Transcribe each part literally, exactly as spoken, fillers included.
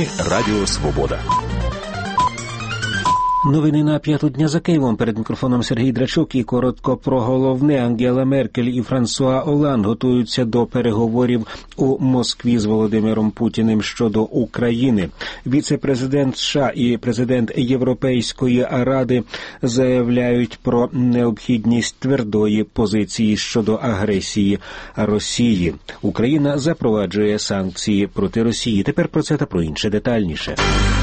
Ми Радіо Свобода. Новини на п'яту дня за Києвом. Перед мікрофоном Сергій Драчук і коротко про головне. Ангела Меркель і Франсуа Оланд готуються до переговорів у Москві з Володимиром Путіним щодо України. Віце-президент США і президент Європейської Ради заявляють про необхідність твердої позиції щодо агресії Росії. Україна запроваджує санкції проти Росії. Тепер про це та про інше детальніше.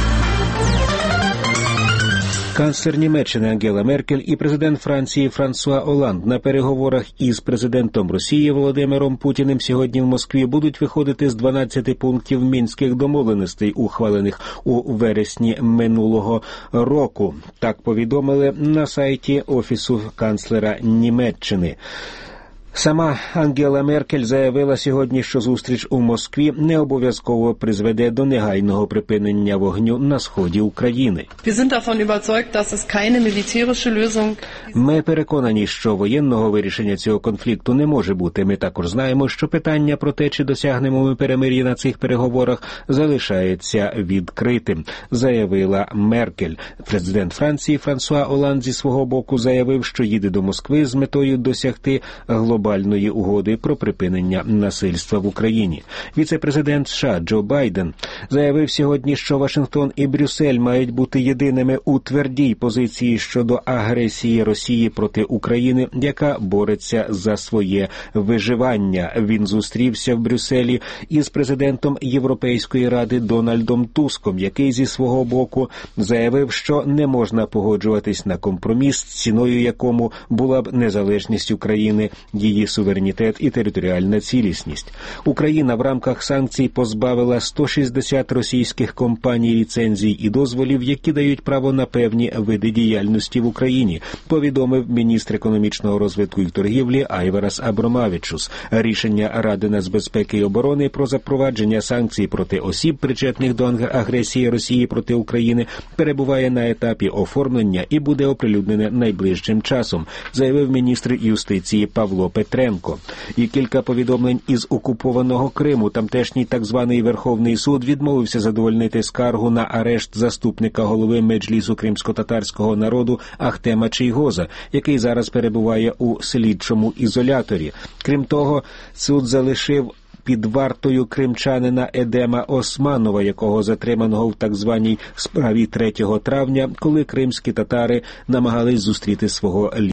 Канцлер Німеччини Ангела Меркель і президент Франції Франсуа Оланд на переговорах із президентом Росії Володимиром Путіним сьогодні в Москві будуть виходити з дванадцяти пунктів мінських домовленостей, ухвалених у вересні минулого року. Так повідомили на сайті Офісу канцлера Німеччини. Сама Ангела Меркель заявила сьогодні, що зустріч у Москві не обов'язково призведе до негайного припинення вогню на сході України. Ми переконані, що воєнного вирішення цього конфлікту не може бути. Ми також знаємо, що питання про те, чи досягнемо ми перемир'я на цих переговорах, залишається відкритим, заявила Меркель. Президент Франції Франсуа Оланд зі свого боку заявив, що їде до Москви з метою досягти глобальної глобальної угоди про припинення насильства в Україні. Віце-президент США Джо Байден заявив сьогодні, що Вашингтон і Брюссель мають бути єдиними у твердій позиції щодо агресії Росії проти України, яка бореться за своє виживання. Він зустрівся в Брюсселі із президентом Європейської Ради Дональдом Туском, який зі свого боку заявив, що не можна погоджуватись на компроміс, ціною якому була б незалежність України, її суверенітет і територіальна цілісність. Україна в рамках санкцій позбавила сто шістдесят російських компаній ліцензій і дозволів, які дають право на певні види діяльності в Україні, повідомив міністр економічного розвитку і торгівлі Айварас Абромавичус. Рішення Ради нацбезпеки і оборони про запровадження санкцій проти осіб, причетних до агресії Росії проти України, перебуває на етапі оформлення і буде оприлюднене найближчим часом, заявив міністр юстиції Павло Петренко. І кілька повідомлень із окупованого Криму. Тамтешній так званий Верховний суд відмовився задовольнити скаргу на арешт заступника голови Меджлісу кримсько-татарського народу Ахтема Чийгоза, який зараз перебуває у слідчому ізоляторі. Крім того, суд залишив під вартою кримчанина Едема Османова, якого затриманого в так званій справі третього травня, коли кримські татари намагались зустріти свого лідера.